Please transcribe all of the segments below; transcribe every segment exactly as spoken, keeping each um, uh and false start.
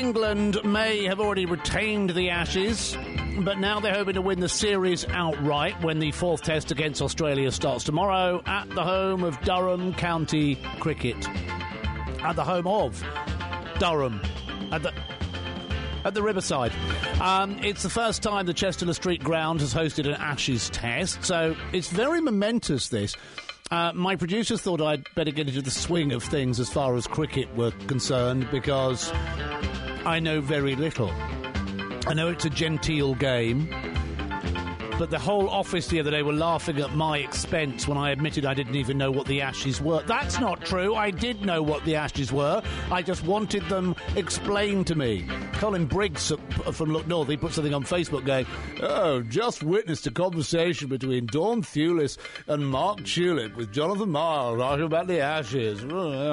England may have already retained the Ashes, but now they're hoping to win the series outright when the fourth test against Australia starts tomorrow at the home of Durham County Cricket. At the home of Durham. At the... At the Riverside. Um, it's the first time the Chester Street Ground has hosted an Ashes test, so it's very momentous, this. Uh, my producers thought I'd better get into the swing of things as far as cricket were concerned, because I know very little. I know it's a genteel game, but the whole office the other day were laughing at my expense when I admitted I didn't even know what the Ashes were. That's not true. I did know what the Ashes were. I just wanted them explained to me. Colin Briggs from Look North, he put something on Facebook going, "Oh, just witnessed a conversation between Dawn Thewlis and Mark Tulip with Jonathan Miles talking about the Ashes."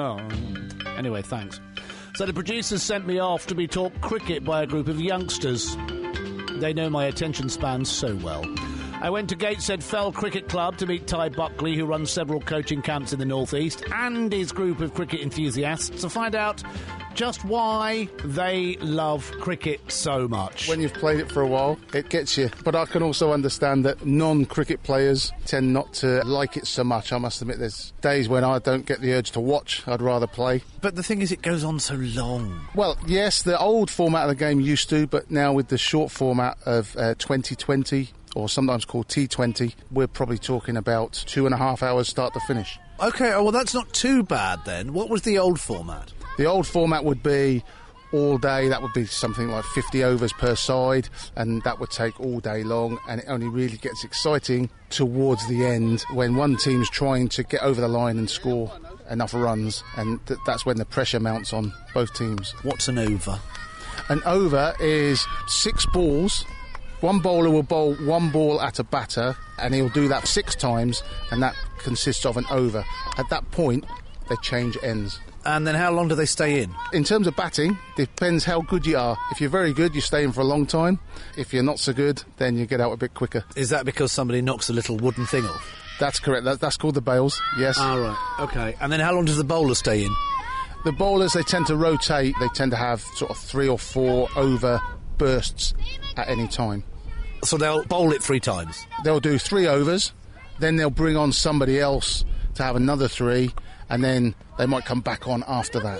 Anyway, thanks. So the producers sent me off to be taught cricket by a group of youngsters. They know my attention span so well. I went to Gateshead Fell Cricket Club to meet Ty Buckley, who runs several coaching camps in the North East, and his group of cricket enthusiasts, to find out just why they love cricket so much. When you've played it for a while, it gets you. But I can also understand that non-cricket players tend not to like it so much. I must admit, there's days when I don't get the urge to watch. I'd rather play. But the thing is, it goes on so long. Well, yes, the old format of the game used to, but now with the short format of uh, twenty twenty, or sometimes called T twenty, we're probably talking about two and a half hours start to finish. OK, oh, well, that's not too bad then. What was the old format? The old format would be all day. That would be something like fifty overs per side, and that would take all day long, and it only really gets exciting towards the end when one team's trying to get over the line and score enough runs, and th- that's when the pressure mounts on both teams. What's an over? An over is six balls. One bowler will bowl one ball at a batter, and he'll do that six times, and that consists of an over. At that point, they change ends. And then how long do they stay in? In terms of batting, depends how good you are. If you're very good, you stay in for a long time. If you're not so good, then you get out a bit quicker. Is that because somebody knocks a little wooden thing off? That's correct. That, that's called the bails, yes. Ah, right. OK. And then how long does the bowler stay in? The bowlers, they tend to rotate. They tend to have sort of three or four over bursts at any time. So they'll bowl it three times? They'll do three overs, then they'll bring on somebody else to have another three, and then they might come back on after that.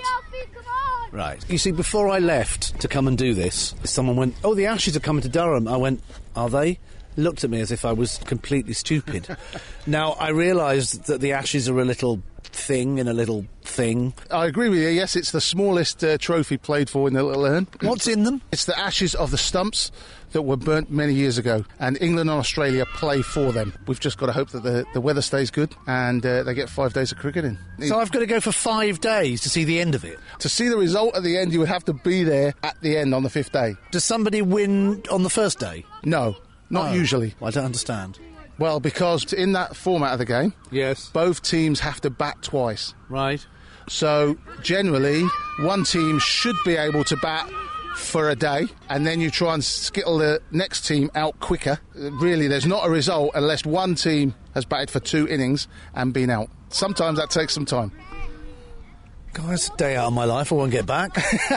Right. You see, before I left to come and do this, someone went, "Oh, the Ashes are coming to Durham." I went, "Are they?" Looked at me as if I was completely stupid. Now, I realised that the Ashes are a little thing in a little thing. I agree with you, yes, it's the smallest uh, trophy played for in the Little Urn. What's in them? It's the ashes of the stumps that were burnt many years ago, and England and Australia play for them. We've just got to hope that the, the weather stays good and uh, they get five days of cricket in. So I've got to go for five days to see the end of it? To see the result at the end, you would have to be there at the end on the fifth day. Does somebody win on the first day? No, not oh. usually. Well, I don't understand. Well, because in that format of the game, yes, both teams have to bat twice. Right. So, generally, one team should be able to bat for a day, and then you try and skittle the next team out quicker. Really, there's not a result unless one team has batted for two innings and been out. Sometimes that takes some time. God, it's a day out of my life. I won't get back.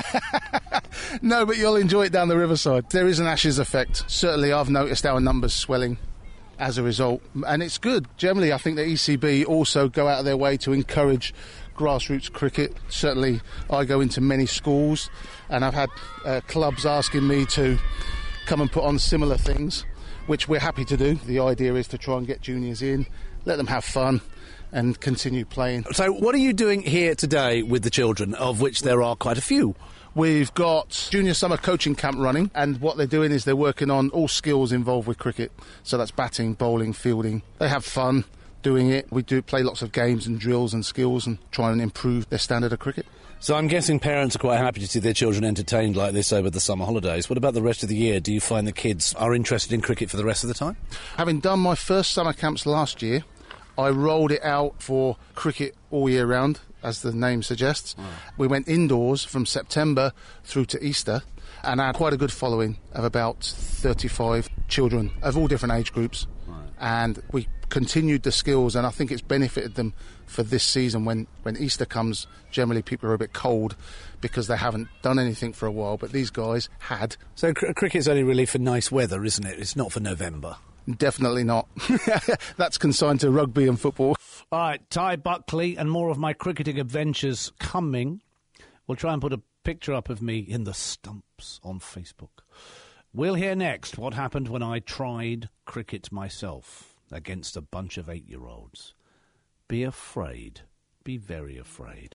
No, but you'll enjoy it down the riverside. There is an Ashes effect. Certainly, I've noticed our numbers swelling as a result, and it's good. Generally, I think the E C B also go out of their way to encourage grassroots cricket. Certainly, I go into many schools, and I've had uh, clubs asking me to come and put on similar things, which we're happy to do. The idea is to try and get juniors in, let them have fun, and continue playing. So what are you doing here today with the children, of which there are quite a few? We've got junior summer coaching camp running, and what they're doing is they're working on all skills involved with cricket. So that's batting, bowling, fielding. They have fun doing it. We do play lots of games and drills and skills and try and improve their standard of cricket. So I'm guessing parents are quite happy to see their children entertained like this over the summer holidays. What about the rest of the year? Do you find the kids are interested in cricket for the rest of the time? Having done my first summer camps last year, I rolled it out for cricket all year round, as the name suggests. Wow. We went indoors from September through to Easter, and I had quite a good following of about thirty-five children of all different age groups. Right. And we continued the skills, and I think it's benefited them for this season. When, when Easter comes, generally people are a bit cold because they haven't done anything for a while, but these guys had. So cr- cricket's only really for nice weather, isn't it? It's not for November. Definitely not. That's consigned to rugby and football. All right, Ty Buckley and more of my cricketing adventures coming. We'll try and put a picture up of me in the stumps on Facebook. We'll hear next what happened when I tried cricket myself against a bunch of eight-year-olds. Be afraid. Be very afraid.